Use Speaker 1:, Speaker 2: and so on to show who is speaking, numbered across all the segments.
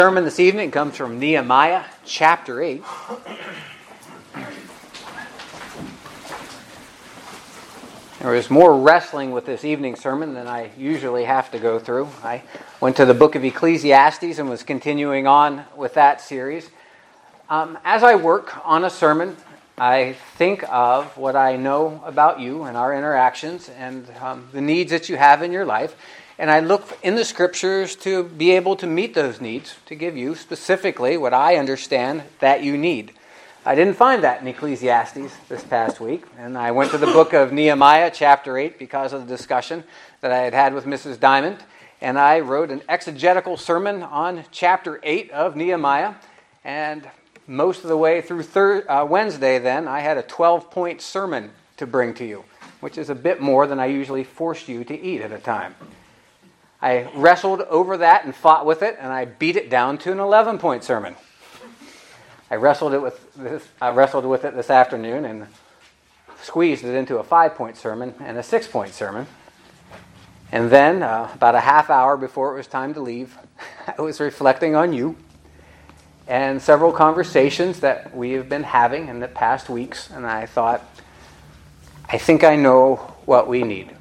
Speaker 1: Sermon this evening comes from Nehemiah chapter 8. There was more wrestling with this evening's sermon than I usually have to go through. I went to the book of Ecclesiastes and was continuing on with that series. As I work on a sermon, I think of what I know about you and our interactions and the needs that you have in your life. And I look in the Scriptures to be able to meet those needs, to give you specifically what I understand that you need. I didn't find that in Ecclesiastes this past week, and I went to the book of Nehemiah, chapter 8, because of the discussion that I had had with Mrs. Diamond, and I wrote an exegetical sermon on chapter 8 of Nehemiah, and most of the way through Wednesday then, I had a 12-point sermon to bring to you, which is a bit more than I usually force you to eat at a time. I wrestled over that and fought with it, and I beat it down to an 11-point sermon. I wrestled with it this afternoon and squeezed it into a 5-point sermon and a 6-point sermon. And then, about a half hour before it was time to leave, I was reflecting on you and several conversations that we have been having in the past weeks, and I thought, I think I know what we need.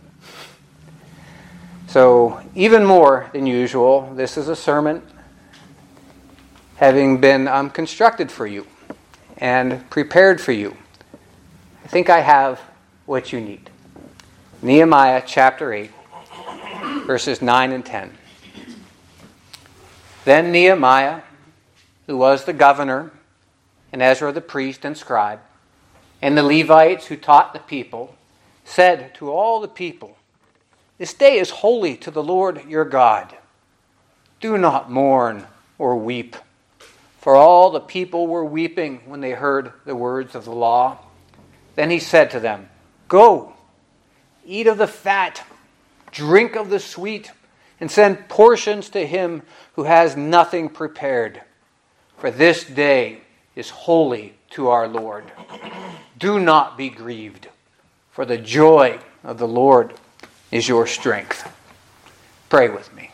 Speaker 1: So, even more than usual, this is a sermon having been constructed for you and prepared for you. I think I have what you need. Nehemiah chapter 8, verses 9 and 10. Then Nehemiah, who was the governor, and Ezra the priest and scribe, and the Levites who taught the people, said to all the people, "This day is holy to the Lord your God. Do not mourn or weep." For all the people were weeping when they heard the words of the law. Then he said to them, "Go, eat of the fat, drink of the sweet, and send portions to him who has nothing prepared. For this day is holy to our Lord. Do not be grieved, for the joy of the Lord is your strength." Pray with me.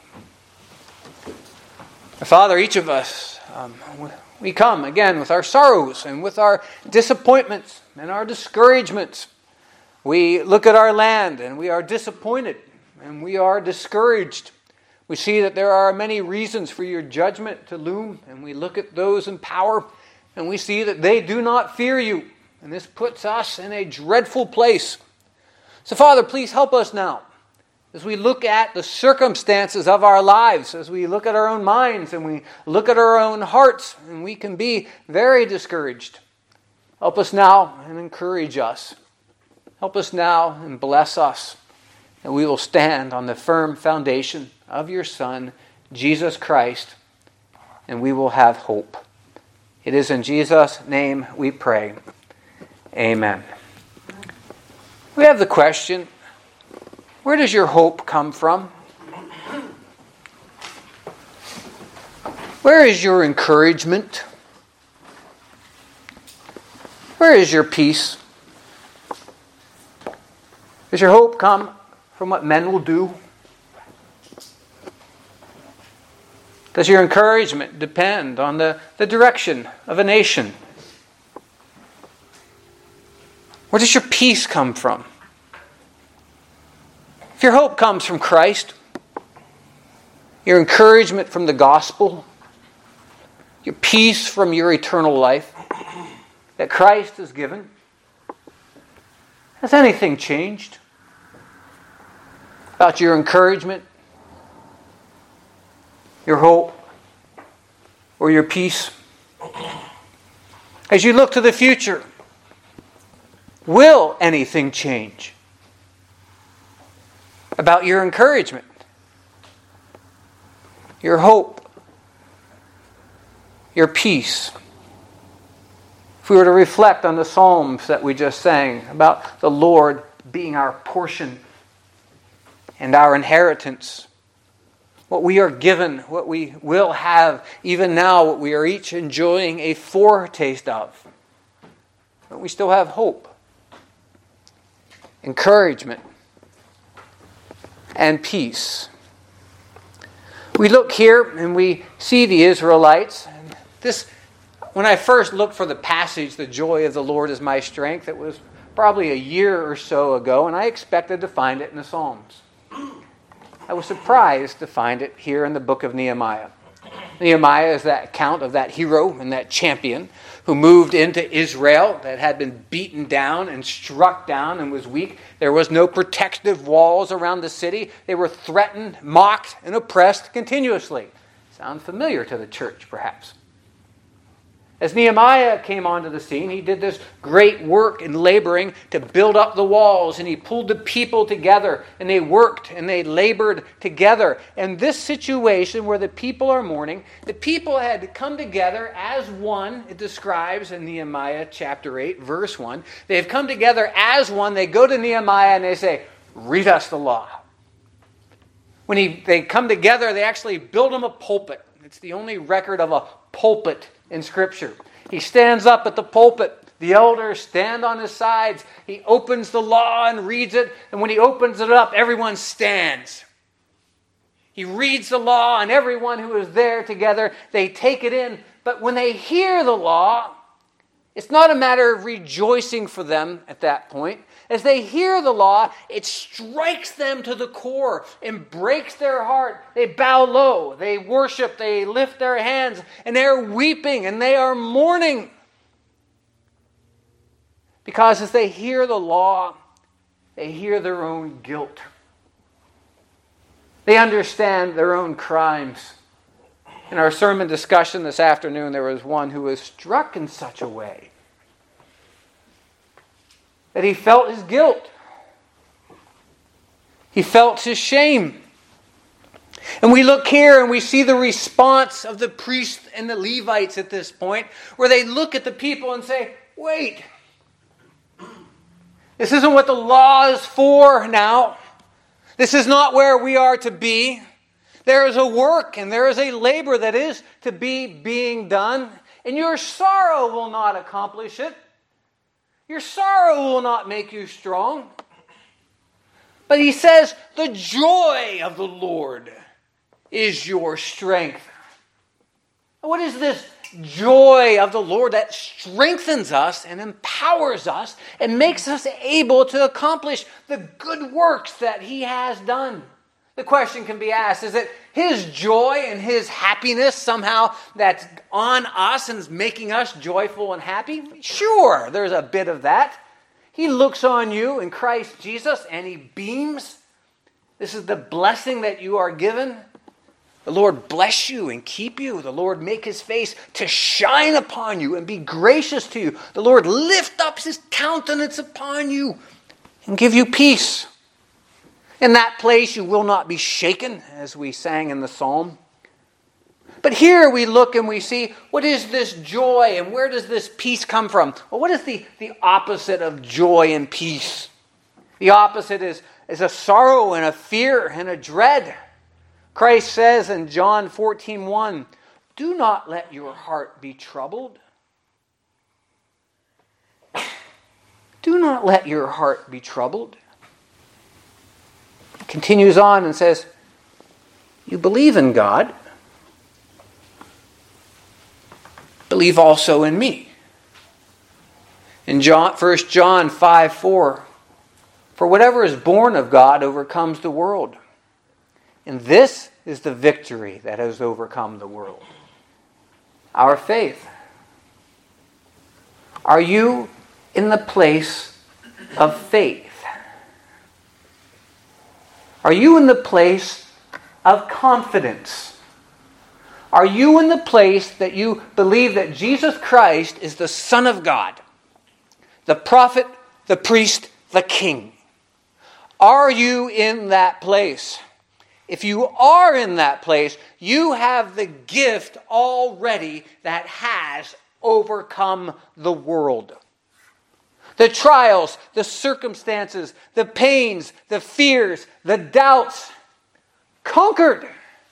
Speaker 1: Father, each of us, we come again with our sorrows and with our disappointments and our discouragements. We look at our land and we are disappointed and we are discouraged. We see that there are many reasons for your judgment to loom, and we look at those in power and we see that they do not fear you, and this puts us in a dreadful place. So, Father, please help us now as we look at the circumstances of our lives, as we look at our own minds and we look at our own hearts, and we can be very discouraged. Help us now and encourage us. Help us now and bless us, and we will stand on the firm foundation of your Son, Jesus Christ, and we will have hope. It is in Jesus' name we pray. Amen. We have the question, where does your hope come from? Where is your encouragement? Where is your peace? Does your hope come from what men will do? Does your encouragement depend on the direction of a nation? Where does your peace come from? If your hope comes from Christ, your encouragement from the gospel, your peace from your eternal life that Christ has given, has anything changed about your encouragement, your hope, or your peace? As you look to the future, will anything change about your encouragement, your hope, your peace? If we were to reflect on the Psalms that we just sang about the Lord being our portion and our inheritance, what we are given, what we will have even now, what we are each enjoying a foretaste of, but we still have hope, encouragement, and peace. We look here and we see the Israelites. When I first looked for the passage, "The joy of the Lord is my strength," it was probably a year or so ago, and I expected to find it in the Psalms. I was surprised to find it here in the book of Nehemiah. Nehemiah is that account of that hero and that champion who moved into Israel that had been beaten down and struck down and was weak. There was no protective walls around the city. They were threatened, mocked, and oppressed continuously. Sound familiar to the church, perhaps? As Nehemiah came onto the scene, he did this great work in laboring to build up the walls, and he pulled the people together, and they worked and they labored together. And this situation where the people are mourning, the people had come together as one, it describes in Nehemiah chapter 8, verse 1. They have come together as one. They go to Nehemiah and they say, "Read us the law." When they come together, they actually build him a pulpit. It's the only record of a pulpit in Scripture. He stands up at the pulpit. The elders stand on his sides. He opens the law and reads it. And when he opens it up, everyone stands. He reads the law, and everyone who is there together, they take it in. But when they hear the law, it's not a matter of rejoicing for them at that point. As they hear the law, it strikes them to the core and breaks their heart. They bow low, they worship, they lift their hands, and they're weeping and they are mourning. Because as they hear the law, they hear their own guilt. They understand their own crimes. In our sermon discussion this afternoon, there was one who was struck in such a way that he felt his guilt. He felt his shame. And we look here and we see the response of the priests and the Levites at this point, where they look at the people and say, "Wait, this isn't what the law is for now. This is not where we are to be. There is a work and there is a labor that is to be being done, and your sorrow will not accomplish it. Your sorrow will not make you strong." But he says, "The joy of the Lord is your strength." What is this joy of the Lord that strengthens us and empowers us and makes us able to accomplish the good works that he has done? The question can be asked, is it his joy and his happiness somehow that's on us and is making us joyful and happy? Sure, there's a bit of that. He looks on you in Christ Jesus and he beams. This is the blessing that you are given. The Lord bless you and keep you. The Lord make his face to shine upon you and be gracious to you. The Lord lift up his countenance upon you and give you peace. In that place you will not be shaken, as we sang in the psalm. But here we look and we see, what is this joy and where does this peace come from? Well, what is the opposite of joy and peace? The opposite is a sorrow and a fear and a dread. Christ says in John 14:1, "Do not let your heart be troubled." Do not let your heart be troubled. Continues on and says, "You believe in God, believe also in me." In 1 John 5:4, "For whatever is born of God overcomes the world. And this is the victory that has overcome the world, our faith." Are you in the place of faith? Are you in the place of confidence? Are you in the place that you believe that Jesus Christ is the Son of God, the prophet, the priest, the king? Are you in that place? If you are in that place, you have the gift already that has overcome the world. The trials, the circumstances, the pains, the fears, the doubts, conquered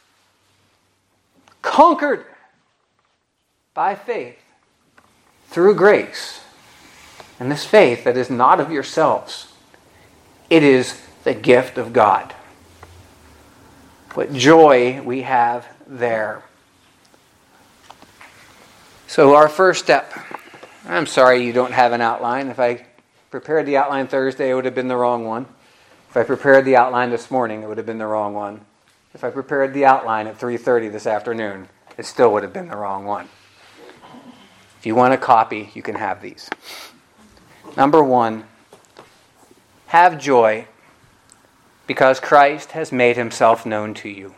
Speaker 1: by faith through grace. And this faith that is not of yourselves, it is the gift of God. what joy we have there. So our first step, I'm sorry you don't have an outline. If I prepared the outline Thursday, it would have been the wrong one. If I prepared the outline this morning, it would have been the wrong one. If I prepared the outline at 3:30 this afternoon, it still would have been the wrong one. If you want a copy, you can have these. Number 1, have joy because Christ has made himself known to you.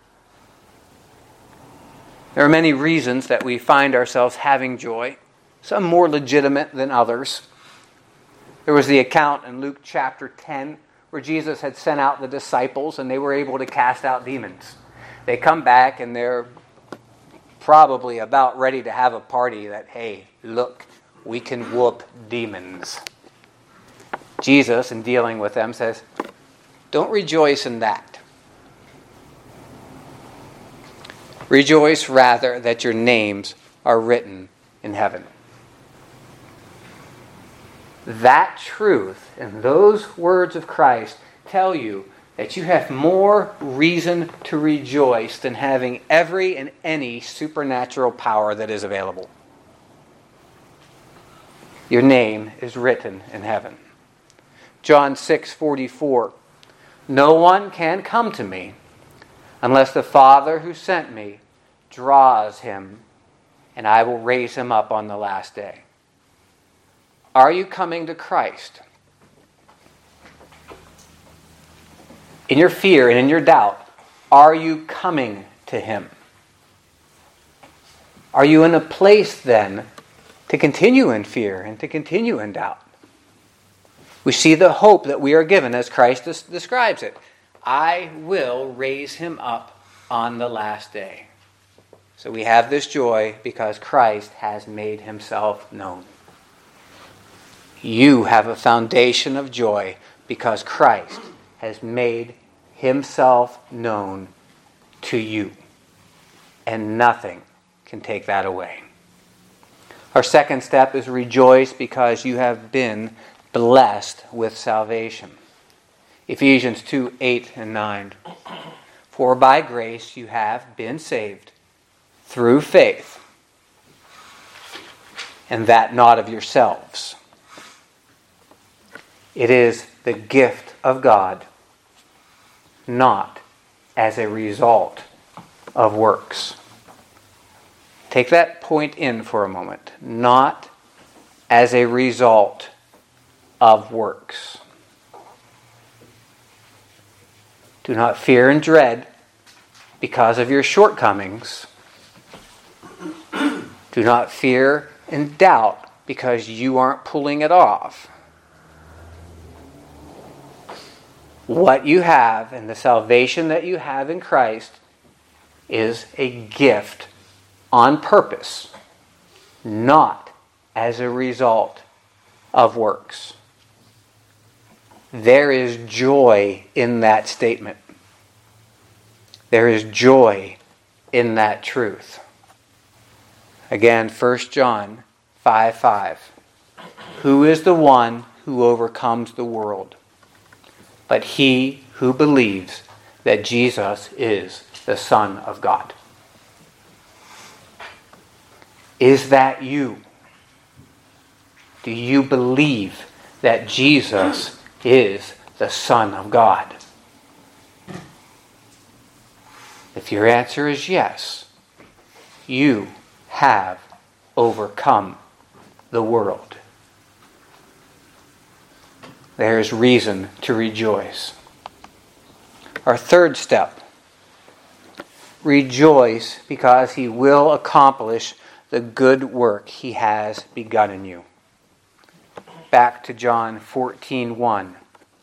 Speaker 1: There are many reasons that we find ourselves having joy, some more legitimate than others. There was the account in Luke chapter 10 where Jesus had sent out the disciples and they were able to cast out demons. They come back and they're probably about ready to have a party that, hey, look, we can whoop demons. Jesus, in dealing with them, says, don't rejoice in that. Rejoice rather that your names are written in heaven. That truth and those words of Christ tell you that you have more reason to rejoice than having every and any supernatural power that is available. Your name is written in heaven. John 6:44. No one can come to me unless the Father who sent me draws him, and I will raise him up on the last day. Are you coming to Christ? In your fear and in your doubt, are you coming to him? Are you in a place then to continue in fear and to continue in doubt? We see the hope that we are given as Christ describes it. I will raise him up on the last day. So we have this joy because Christ has made himself known. You have a foundation of joy because Christ has made himself known to you. And nothing can take that away. Our second step is rejoice because you have been blessed with salvation. Ephesians 2:8 and 9. For by grace you have been saved through faith, and that not of yourselves. It is the gift of God, not as a result of works. Take that point in for a moment. Not as a result of works. Do not fear and dread because of your shortcomings. Do not fear and doubt because you aren't pulling it off. What you have and the salvation that you have in Christ is a gift on purpose, not as a result of works. There is joy in that statement. There is joy in that truth. Again, 1 John 5:5. Who is the one who overcomes the world? But he who believes that Jesus is the Son of God. Is that you? Do you believe that Jesus is the Son of God? If your answer is yes, you have overcome the world. There is reason to rejoice. Our third step. Rejoice because he will accomplish the good work he has begun in you. Back to John 14:1.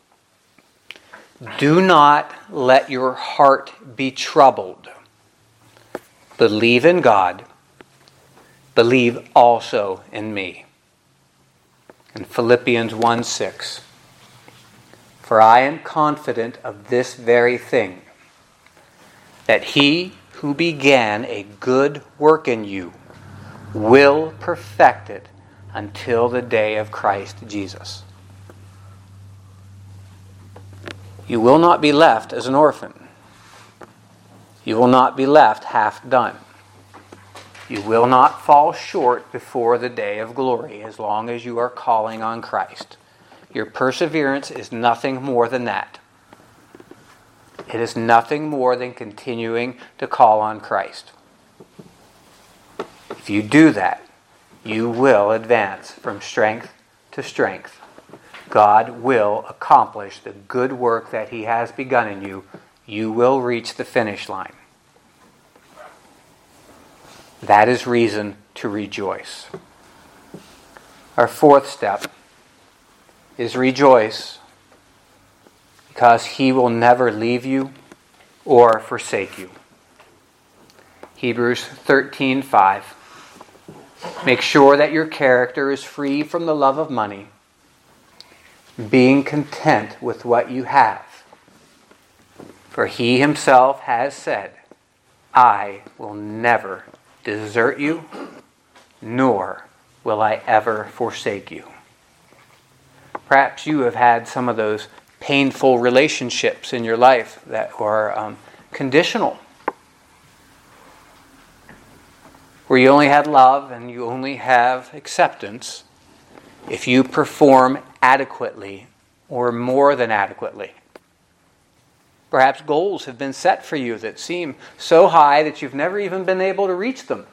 Speaker 1: Do not let your heart be troubled. Believe in God. Believe also in me. In Philippians 1:6. For I am confident of this very thing, that he who began a good work in you will perfect it until the day of Christ Jesus. You will not be left as an orphan. You will not be left half done. You will not fall short before the day of glory as long as you are calling on Christ. Your perseverance is nothing more than that. It is nothing more than continuing to call on Christ. If you do that, you will advance from strength to strength. God will accomplish the good work that He has begun in you. You will reach the finish line. That is reason to rejoice. Our fourth step is rejoice because He will never leave you or forsake you. Hebrews 13:5. Make sure that your character is free from the love of money, being content with what you have. For He Himself has said, I will never desert you, nor will I ever forsake you. Perhaps you have had some of those painful relationships in your life that are conditional, where you only had love and you only have acceptance if you perform adequately or more than adequately. Perhaps goals have been set for you that seem so high that you've never even been able to reach them.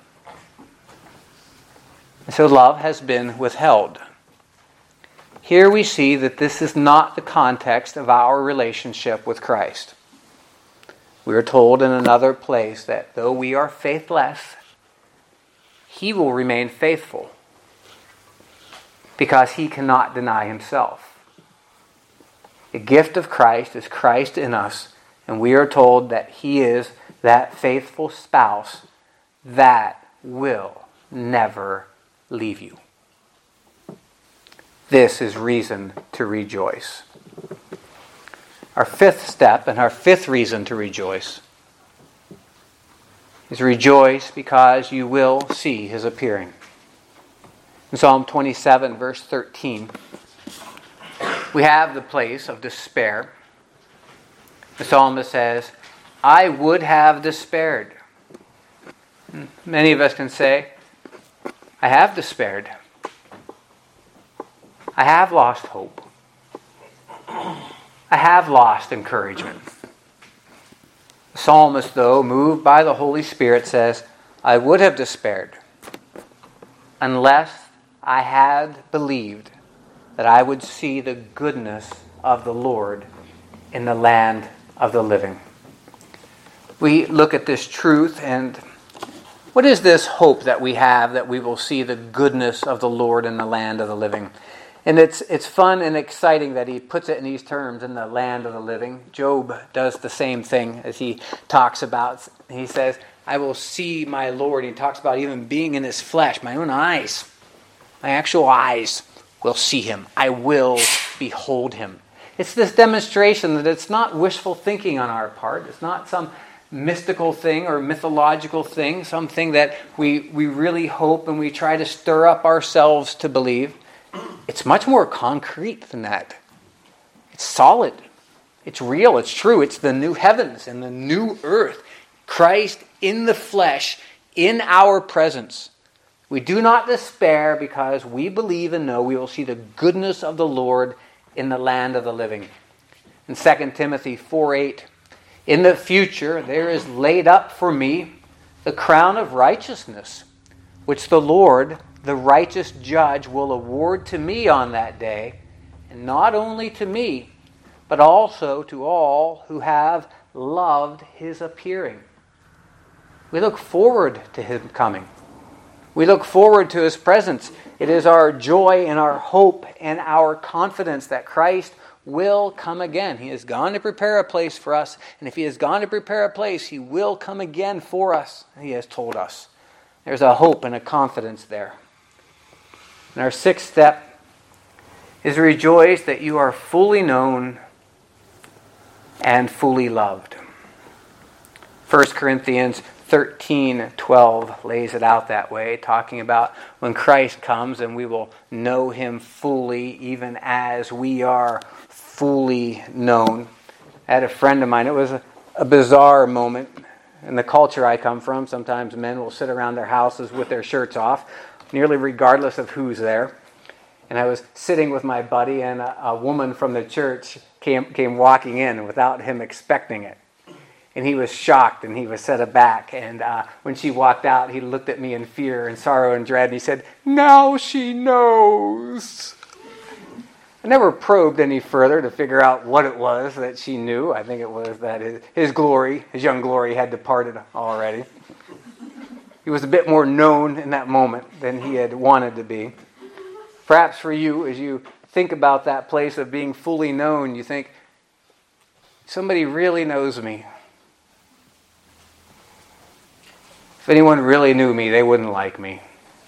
Speaker 1: And so love has been withheld. Here we see that this is not the context of our relationship with Christ. We are told in another place that though we are faithless, He will remain faithful because He cannot deny Himself. The gift of Christ is Christ in us, and we are told that He is that faithful spouse that will never leave you. This is reason to rejoice. Our fifth step and our fifth reason to rejoice is rejoice because you will see His appearing. In Psalm 27, verse 13, we have the place of despair. The psalmist says, I would have despaired. Many of us can say, I have despaired. I have lost hope. I have lost encouragement. The psalmist, though, moved by the Holy Spirit, says, I would have despaired unless I had believed that I would see the goodness of the Lord in the land of the living. We look at this truth, and what is this hope that we have that we will see the goodness of the Lord in the land of the living? And it's fun and exciting that he puts it in these terms, in the land of the living. Job does the same thing as he talks about. He says, I will see my Lord. He talks about even being in His flesh. My own eyes, my actual eyes will see Him. I will behold Him. It's this demonstration that it's not wishful thinking on our part. It's not some mystical thing or mythological thing, something that we really hope and we try to stir up ourselves to believe. It's much more concrete than that. It's solid. It's real. It's true. It's the new heavens and the new earth. Christ in the flesh, in our presence. We do not despair because we believe and know we will see the goodness of the Lord in the land of the living. In 2 Timothy 4:8, in the future there is laid up for me the crown of righteousness, which the Lord, the righteous judge, will award to me on that day, and not only to me, but also to all who have loved His appearing. We look forward to Him coming. We look forward to His presence. It is our joy and our hope and our confidence that Christ will come again. He has gone to prepare a place for us, and if He has gone to prepare a place, He will come again for us, He has told us. There's a hope and a confidence there. And our sixth step is rejoice that you are fully known and fully loved. 1 Corinthians 13:12 lays it out that way, talking about when Christ comes and we will know Him fully, even as we are fully known. I had a friend of mine, it was a bizarre moment. In the culture I come from, sometimes men will sit around their houses with their shirts off, nearly regardless of who's there. And I was sitting with my buddy, and a woman from the church came walking in without him expecting it. And he was shocked, and he was set aback. And when she walked out, he looked at me in fear and sorrow and dread, and he said, "Now she knows." I never probed any further to figure out what it was that she knew. I think it was that his glory, his young glory, had departed already. He was a bit more known in that moment than he had wanted to be. Perhaps for you, as you think about that place of being fully known, you think, somebody really knows me. If anyone really knew me, they wouldn't like me.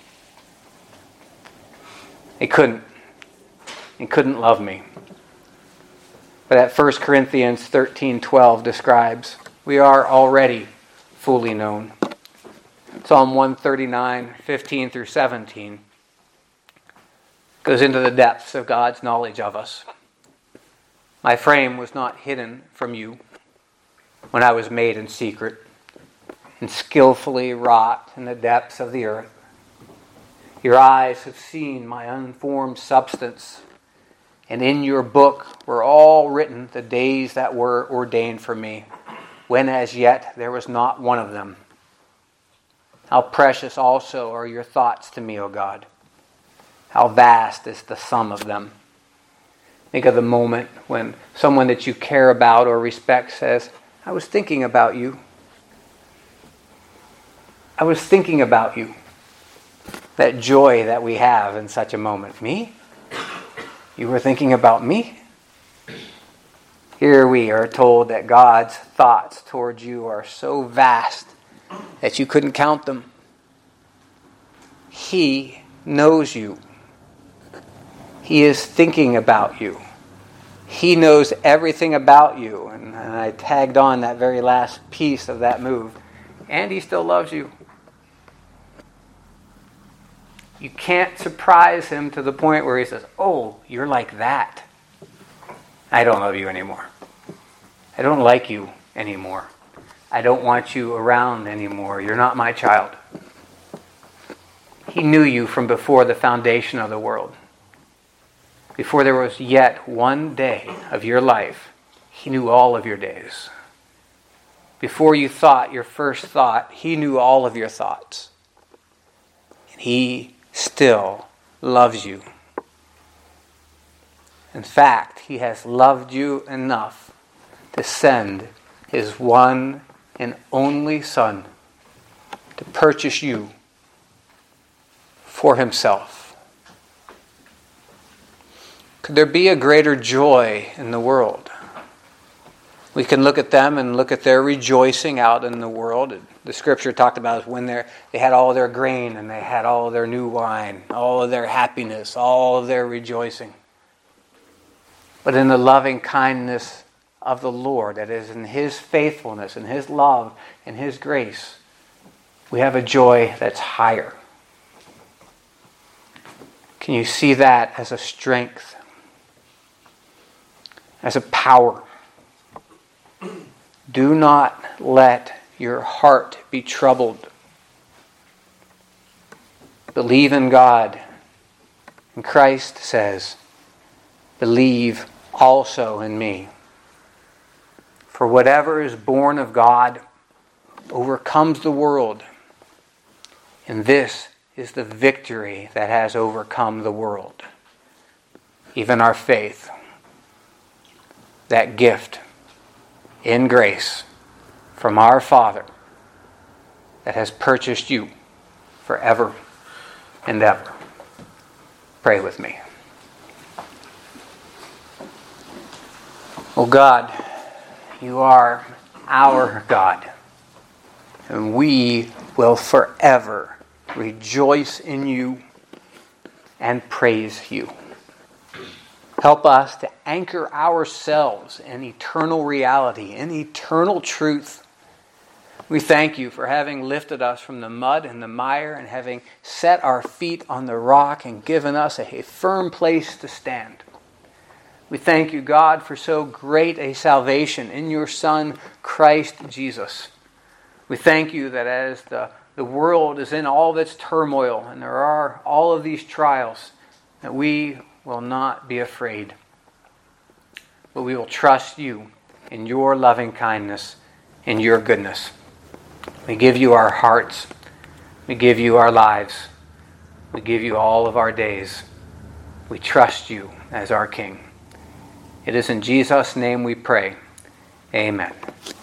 Speaker 1: They couldn't. They couldn't love me. But at 1 Corinthians 13:12 describes, we are already fully known. Psalm 139:15 through 17 goes into the depths of God's knowledge of us. My frame was not hidden from you when I was made in secret and skillfully wrought in the depths of the earth. Your eyes have seen my unformed substance, and in your book were all written the days that were ordained for me, when as yet there was not one of them. How precious also are your thoughts to me, O God. How vast is the sum of them. Think of the moment when someone that you care about or respect says, "I was thinking about you. I was thinking about you." That joy that we have in such a moment. Me? You were thinking about me? Here we are told that God's thoughts towards you are so vast that you couldn't count them. He knows you. He is thinking about you. He knows everything about you. And I tagged on that very last piece of that move. And He still loves you. You can't surprise Him to the point where He says, "Oh, you're like that. I don't love you anymore. I don't like you anymore. I don't want you around anymore. You're not my child." He knew you from before the foundation of the world. Before there was yet one day of your life, He knew all of your days. Before you thought your first thought, He knew all of your thoughts. And He still loves you. In fact, He has loved you enough to send His one and only Son to purchase you for Himself. Could there be a greater joy in the world? We can look at them and look at their rejoicing out in the world. The scripture talked about when they had all their grain and they had all of their new wine, all of their happiness, all of their rejoicing. But in the loving kindness of the Lord, that is in His faithfulness and His love and His grace, we have a joy that's higher. Can you see that as a strength? As a power? Do not let your heart be troubled. Believe in God. And Christ says, "Believe also in me." For whatever is born of God overcomes the world. And this is the victory that has overcome the world. Even our faith. That gift in grace from our Father that has purchased you forever and ever. Pray with me. Oh God, You are our God, and we will forever rejoice in You and praise You. Help us to anchor ourselves in eternal reality, in eternal truth. We thank You for having lifted us from the mud and the mire and having set our feet on the rock and given us a firm place to stand. We thank You, God, for so great a salvation in Your Son, Christ Jesus, We thank you that as the world is in all of its turmoil and there are all of these trials, that we will not be afraid, but we will trust you in your loving kindness, in your goodness. We give you our hearts. We give you our lives. We give you all of our days. We trust you as our King. It is in Jesus' name we pray. Amen.